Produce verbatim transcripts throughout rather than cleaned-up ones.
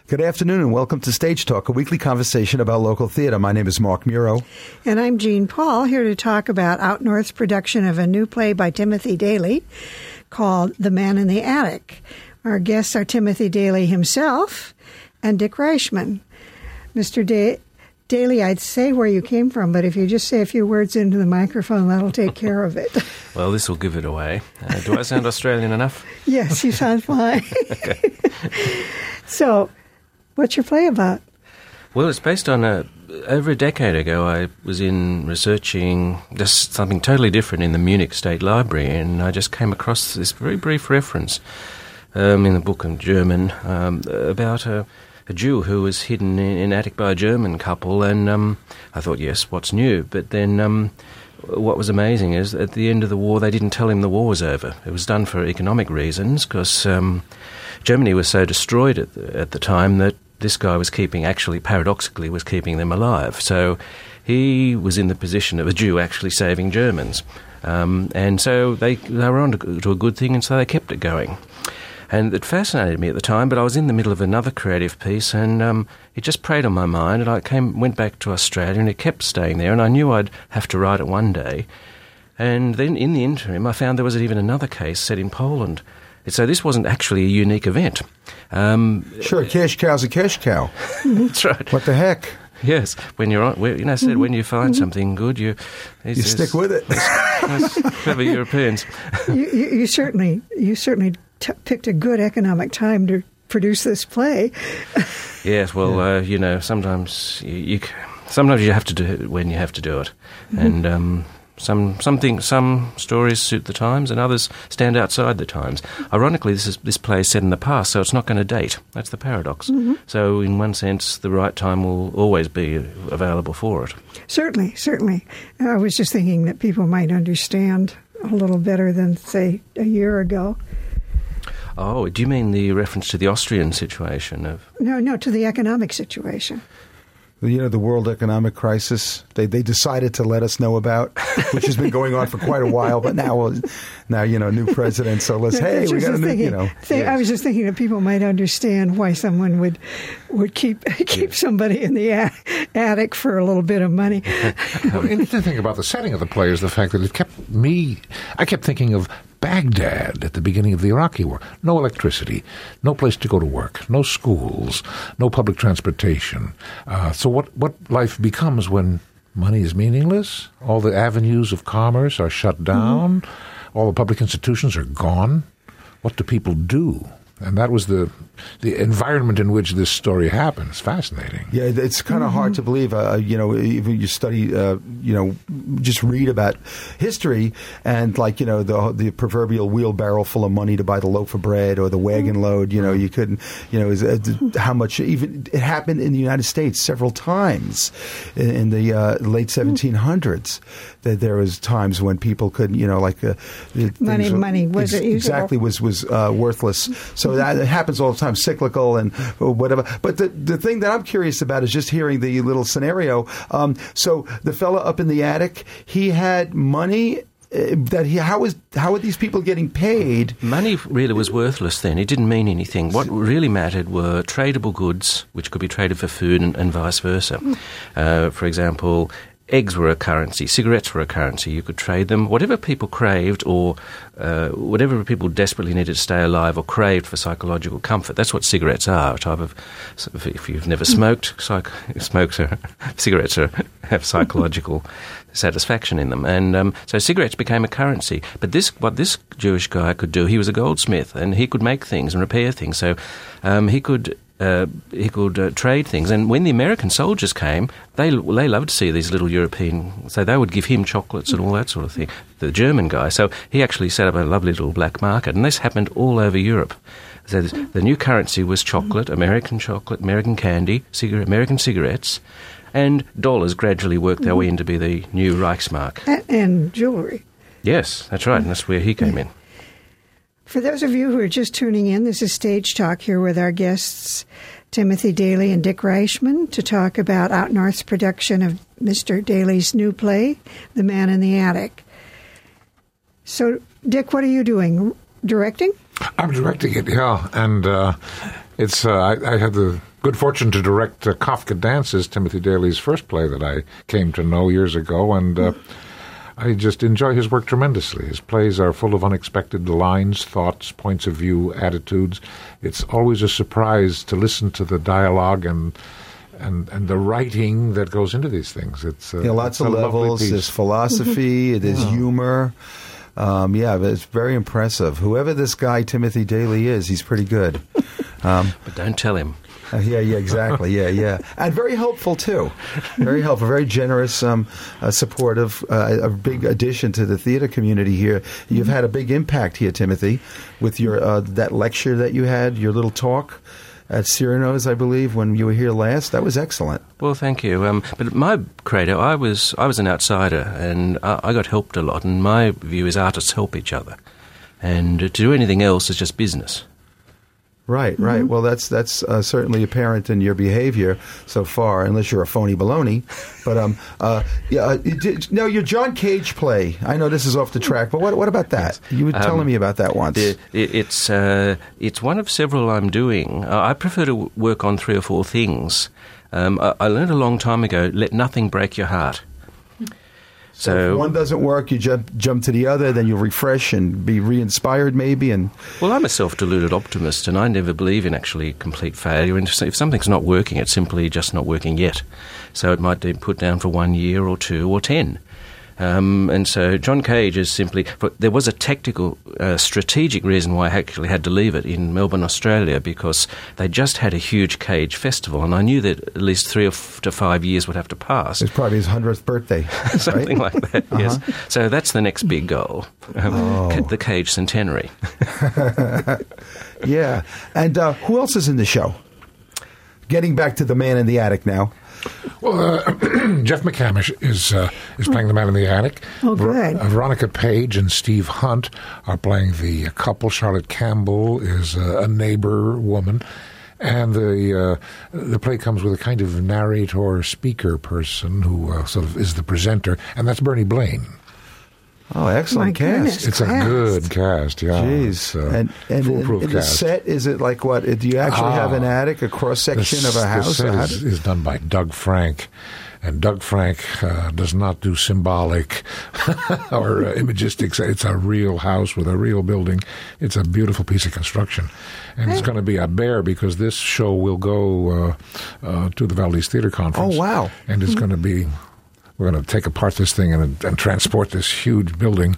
Good afternoon and welcome to Stage Talk, a weekly conversation about local theater. My name is Mark Muro. And I'm Jean Paul, here to talk about Out North's production of a new play by Timothy Daly called The Man in the Attic. Our guests are Timothy Daly himself and Dick Reichman. Mister Da- Daly, I'd say where you came from, but if you just say a few words into the microphone, that'll take care of it. Well, this will give it away. Uh, do I sound Australian enough? Yes, you sound fine. Okay. So, what's your play about? Well, it's based on a... Over a decade ago, I was in researching just something totally different in the Munich State Library, and I just came across this very brief reference um, in the book in German um, about a, a Jew who was hidden in an attic by a German couple, and um, I thought, yes, what's new? But then um, what was amazing is at the end of the war, they didn't tell him the war was over. It was done for economic reasons, because um, Germany was so destroyed at the, at the time that this guy was keeping, actually, paradoxically, was keeping them alive. So he was in the position of a Jew actually saving Germans. Um, and so they, they were on to, to a good thing, and so they kept it going. And it fascinated me at the time, but I was in the middle of another creative piece, and um, it just preyed on my mind, and I came, went back to Australia, and it kept staying there, and I knew I'd have to write it one day. And then in the interim, I found there was even another case set in Poland. So this wasn't actually a unique event. Um, sure, cash cow's a cash cow. That's right. What the heck? Yes, when you're on, you know, I said when you find something good, you you stick with it. Clever Europeans. You, you, you certainly, you certainly t- picked a good economic time to produce this play. Yes, well, yeah. uh, you know, sometimes you, you, sometimes you have to do it when you have to do it, mm-hmm. and. Um, Some something some stories suit the times, and others stand outside the times. Ironically, this is this play is set in the past, so it's not going to date. That's the paradox. Mm-hmm. So, in one sense, the right time will always be available for it. Certainly, certainly. I was just thinking that people might understand a little better than, say, a year ago. Oh, do you mean the reference to the Austrian situation of? No, no, to the economic situation. You know, the world economic crisis they they decided to let us know about, which has been going on for quite a while. But now, now you know, new president. So let's no, hey, we got a new. Thinking, you know, th- yes. I was just thinking that people might understand why someone would would keep keep yes. somebody in the a- attic for a little bit of money. The interesting thing about the setting of the play is the fact that it kept me. I kept thinking of Baghdad at the beginning of the Iraqi war. No electricity, no place to go to work, no schools, no public transportation. Uh, so what, what life becomes when money is meaningless? All the avenues of commerce are shut down. Mm-hmm. All the public institutions are gone. What do people do? And that was the the environment in which this story happens. Fascinating. Yeah, it's kind of mm-hmm. hard to believe. Uh, you know, even you study, uh, you know, just read about history and like, you know, the the proverbial wheelbarrow full of money to buy the loaf of bread or the wagon load. You know, you couldn't. You know, is, uh, how much even it happened in the United States several times in, in the uh, late seventeen hundreds. That there was times when people couldn't, you know, like uh, money, were, money was ex- it exactly was was uh, worthless. So that it happens all the time, cyclical and whatever. But the the thing that I'm curious about is just hearing the little scenario. Um, so the fella up in the attic, he had money. Uh, that he how was how were these people getting paid? Money really was worthless then. It didn't mean anything. What really mattered were tradable goods, which could be traded for food and, and vice versa. Uh, for example, eggs were a currency, cigarettes were a currency. You could trade them. Whatever people craved or uh, whatever people desperately needed to stay alive or craved for psychological comfort, that's what cigarettes are, a type of, if you've never smoked, psych, smokes are, cigarettes are, have psychological satisfaction in them. And um, so cigarettes became a currency. But this, what this Jewish guy could do, he was a goldsmith and he could make things and repair things. So um, he could... Uh, he could uh, trade things. And when the American soldiers came, they they loved to see these little European, so they would give him chocolates and all that sort of thing, the German guy. So he actually set up a lovely little black market, and this happened all over Europe. So the new currency was chocolate, American chocolate, American candy, cigarette, American cigarettes, and dollars gradually worked their way in to be the new Reichsmark. And, and jewelry. Yes, that's right, and that's where he came in. For those of you who are just tuning in, this is Stage Talk here with our guests, Timothy Daly and Dick Reichman, to talk about Out North's production of Mister Daly's new play, The Man in the Attic. So, Dick, what are you doing? Directing? I'm directing it, yeah. And uh, it's uh, I, I had the good fortune to direct uh, Kafka Dances, Timothy Daly's first play that I came to know years ago, and uh, I just enjoy his work tremendously. His plays are full of unexpected lines, thoughts, points of view, attitudes. It's always a surprise to listen to the dialogue and and, and the writing that goes into these things. It's uh, yeah, lots it's of levels. There's philosophy. There's yeah. humor. Um, yeah, it's very impressive. Whoever this guy Timothy Daly is, he's pretty good. Um, but don't tell him. Uh, yeah, yeah, exactly. Yeah, yeah. And very helpful, too. Very helpful, very generous, um, uh, supportive, uh, a big addition to the theater community here. You've had a big impact here, Timothy, with your uh, that lecture that you had, your little talk at Cyrano's, I believe, when you were here last. That was excellent. Well, thank you. Um, but my credo, I was I was an outsider, and I, I got helped a lot, and my view is artists help each other. And to do anything else is just business. Right, right. Mm-hmm. Well, that's that's uh, certainly apparent in your behavior so far, unless you're a phony baloney. But um, uh, yeah, uh, did, no, your John Cage play. I know this is off the track, but what what about that? You were telling um, me about that once. The, it's uh, it's one of several I'm doing. Uh, I prefer to work on three or four things. Um, I, I learned a long time ago: let nothing break your heart. So if one doesn't work, you jump jump to the other, then you refresh and be re-inspired maybe. And well, I'm a self-deluded optimist, and I never believe in actually complete failure. And if something's not working, it's simply just not working yet. So it might be put down for one year or two or ten. Um, and so John Cage is simply... There was a tactical, uh, strategic reason why I actually had to leave it in Melbourne, Australia, because they just had a huge Cage festival, and I knew that at least three or f- to five years would have to pass. It's probably his hundredth birthday. Something right? like that, yes. Uh-huh. So that's the next big goal, um, oh. the Cage centenary. Yeah. And uh, who else is in the show? Getting back to the Man in the Attic now. Well, uh, Jeff McCamish is uh, is playing the Man in the Attic. Oh, good. Ver- uh, Veronica Page and Steve Hunt are playing the couple. Charlotte Campbell is uh, a neighbor woman. And the uh, the play comes with a kind of narrator speaker person who uh, sort of is the presenter, and that's Bernie Blaine. Oh, excellent My cast. goodness. It's Cast. a good cast, yeah. Jeez. Uh, and and, foolproof and the cast. set, is it like what? Do you actually Ah, have an attic, a cross-section the, of a house? The Or how set is, do- is done by Doug Frank. And Doug Frank uh, does not do symbolic or uh, imagistic. It's a real house with a real building. It's a beautiful piece of construction. And it's going to be a bear because this show will go uh, uh, to the Valdez Theater Conference. Oh, wow. And it's going to be... We're going to take apart this thing and, and transport this huge building.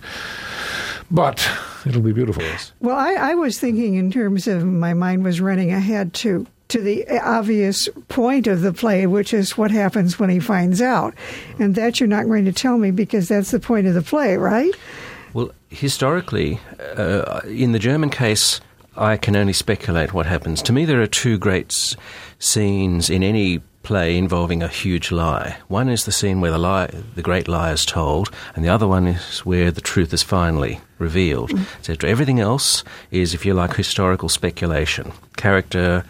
But it'll be beautiful. Well, I, I was thinking in terms of my mind was running ahead to to the obvious point of the play, which is what happens when he finds out. And that you're not going to tell me because that's the point of the play, right? Well, historically, uh, in the German case, I can only speculate what happens. To me, there are two great s- scenes in any play involving a huge lie. One is the scene where the lie, the great lie is told, and the other one is where the truth is finally revealed, mm. et cetera. Everything else is, if you like, historical speculation, character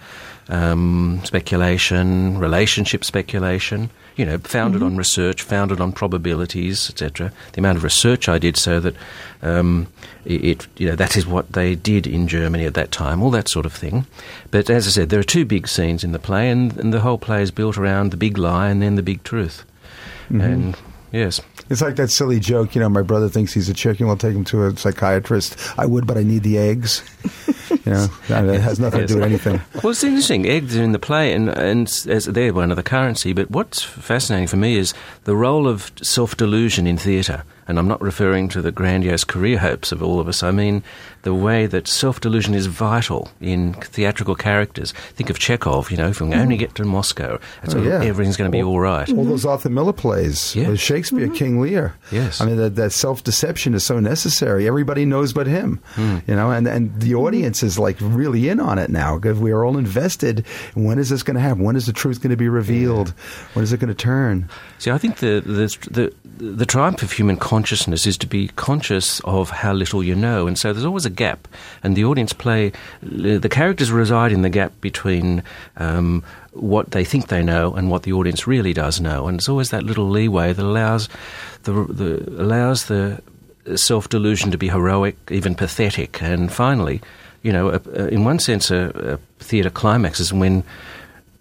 um, speculation, relationship speculation, you know, founded mm-hmm. on research, founded on probabilities, et cetera. The amount of research I did so that um, it, it, you know, that is what they did in Germany at that time, all that sort of thing. But as I said, there are two big scenes in the play, and, and the whole play is built around the big lie and then the big truth. Mm-hmm. And yes. It's like that silly joke, you know, my brother thinks he's a chicken, we'll take him to a psychiatrist. I would, but I need the eggs. You know, it has nothing yes. to do with anything. Well, it's interesting. Eggs are in the play, and, and as they're one of the currency. But what's fascinating for me is the role of self-delusion in theatre. And I'm not referring to the grandiose career hopes of all of us. I mean the way that self-delusion is vital in theatrical characters. Think of Chekhov, you know, if we can only get to Moscow, oh, yeah. everything's going to be all, all right. All those Arthur Miller plays, yeah. Shakespeare, mm-hmm. King Lear. Yes. I mean, that, that self-deception is so necessary. Everybody knows but him, mm. you know, and, and the audience is like really in on it now because we are all invested. When is this going to happen? When is the truth going to be revealed? Yeah. When is it going to turn? See, I think the, the, the, the triumph of human consciousness is to be conscious of how little you know, and so there's always a gap, and the audience play, the characters reside in the gap between um, what they think they know and what the audience really does know, and it's always that little leeway that allows the, the allows the self-delusion to be heroic, even pathetic, and finally, you know, a, a, in one sense, a, a theatre climax is when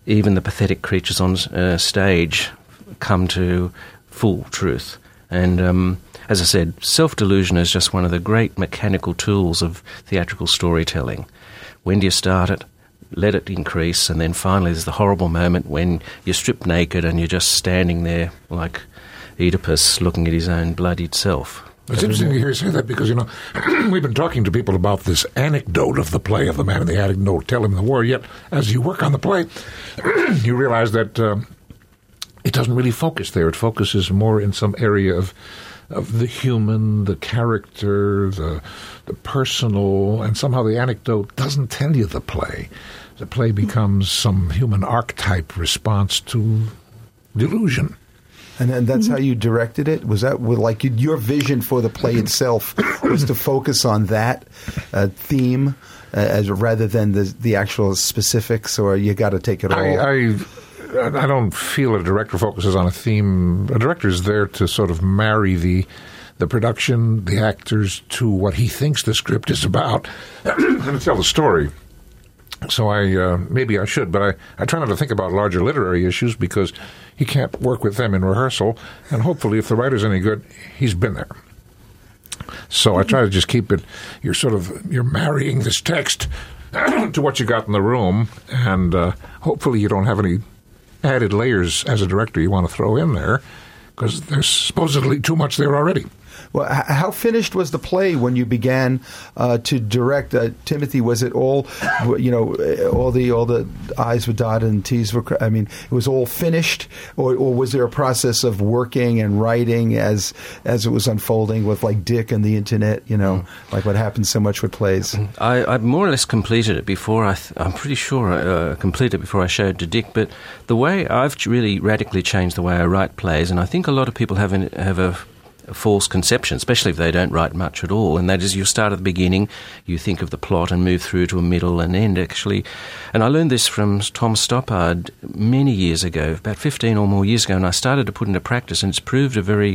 even the pathetic creatures on uh, stage come to full truth. And um, as I said, self-delusion is just one of the great mechanical tools of theatrical storytelling. When do you start it? Let it increase, and then finally there's the horrible moment when you're stripped naked and you're just standing there like Oedipus looking at his own bloodied self. It's interesting to hear you say that because, you know, we've been talking to people about this anecdote of the play of The Man in the Attic, No Tell Him the War, yet as you work on the play, you realize that uh, it doesn't really focus there. It focuses more in some area of of the human, the character, the the personal, and somehow the anecdote doesn't tell you the play. The play becomes some human archetype response to delusion. And then that's how you directed it? Was that with like your vision for the play itself was to focus on that uh, theme uh, as rather than the the actual specifics, or you got to take it all? I, I I don't feel a director focuses on a theme. A director is there to sort of marry the the production, the actors, to what he thinks the script is about, and to tell the story. So I uh, maybe I should, but I, I try not to think about larger literary issues because he can't work with them in rehearsal. And hopefully, if the writer's any good, he's been there. So I try to just keep it. You're sort of you're marrying this text to what you got in the room, and uh, hopefully you don't have any added layers as a director you want to throw in there because there's supposedly too much there already. Well, h- how finished was the play when you began uh, to direct, uh, Timothy? Was it all, you know, all the all the I's were dotted and T's were? I mean, it was all finished, or, or was there a process of working and writing as as it was unfolding with like Dick and the internet? You know, mm. like what happens so much with plays. I, I more or less completed it before. I th- I'm pretty sure I uh, completed it before I showed it to Dick. But the way I've really radically changed the way I write plays, and I think a lot of people have an, have a A false conception, especially if they don't write much at all, and that is you start at the beginning, you think of the plot and move through to a middle and end, actually. And I learned this from Tom Stoppard many years ago, about fifteen or more years ago, and I started to put into practice, and it's proved a very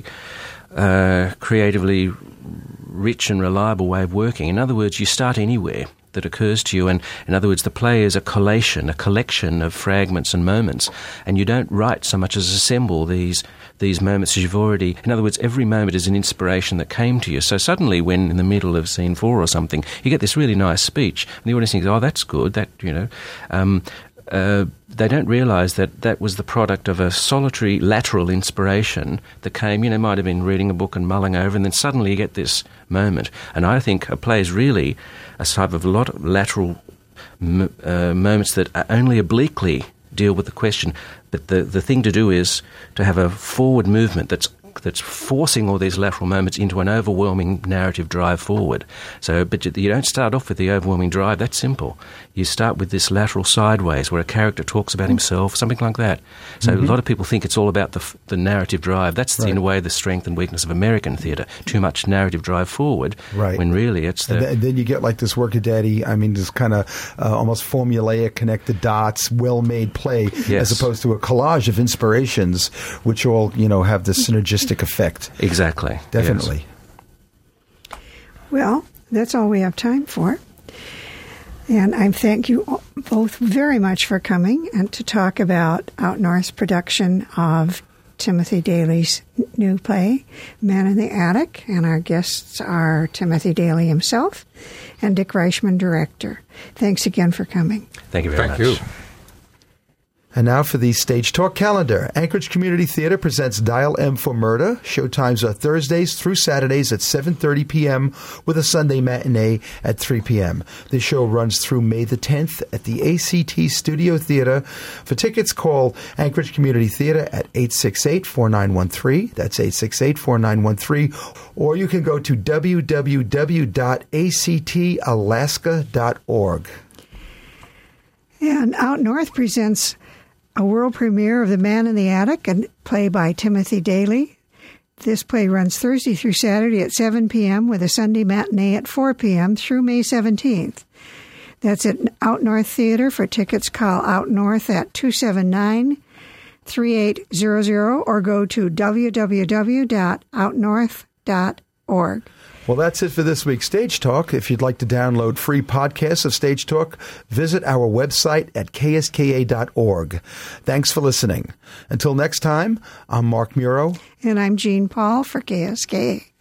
uh, creatively rich and reliable way of working. In other words, you start anywhere that occurs to you, and in other words, the play is a collation, a collection of fragments and moments, and you don't write so much as assemble these these moments as you've already. In other words, every moment is an inspiration that came to you. So suddenly, when in the middle of scene four or something, you get this really nice speech, and the audience thinks, "Oh, that's good." That you know. Um, Uh, they don't realise that that was the product of a solitary lateral inspiration that came, you know, might have been reading a book and mulling over, and then suddenly you get this moment. And I think a play is really a type of a lot of lateral m- uh, moments that only obliquely deal with the question. But the, the thing to do is to have a forward movement that's that's forcing all these lateral moments into an overwhelming narrative drive forward. So, but you don't start off with the overwhelming drive. That's simple. You start with this lateral sideways where a character talks about himself, something like that. So mm-hmm. a lot of people think it's all about the the narrative drive. That's, right. in a way, the strength and weakness of American theatre. Too much narrative drive forward, right. when really it's the... And, th- and then you get like this workaday, I mean, this kind of uh, almost formulaic, connect the dots, well-made play, yes. as opposed to a collage of inspirations, which all, you know, have this synergistic effect. Exactly. Definitely. Yes. Well, that's all we have time for. And I thank you both very much for coming and to talk about Out North's production of Timothy Daly's new play, Man in the Attic. And our guests are Timothy Daly himself and Dick Reichman, director. Thanks again for coming. Thank you very Thank much. you. And now for the Stage Talk calendar. Anchorage Community Theater presents Dial M for Murder. Showtimes are Thursdays through Saturdays at seven thirty p.m. with a Sunday matinee at three p.m. This show runs through May the tenth at the A C T Studio Theater. For tickets, call Anchorage Community Theater at eight six eight, four nine one three. That's eight six eight, four nine one three. Or you can go to w w w dot a c t alaska dot org. And Out North presents a world premiere of The Man in the Attic, a play by Timothy Daly. This play runs Thursday through Saturday at seven p.m. with a Sunday matinee at four p.m. through May seventeenth. That's at Out North Theater. For tickets, call Out North at two seven nine, three eight zero zero or go to w w w dot out north dot org. Well, that's it for this week's Stage Talk. If you'd like to download free podcasts of Stage Talk, visit our website at k s k a dot org. Thanks for listening. Until next time, I'm Mark Muro. And I'm Jean Paul for K S K A.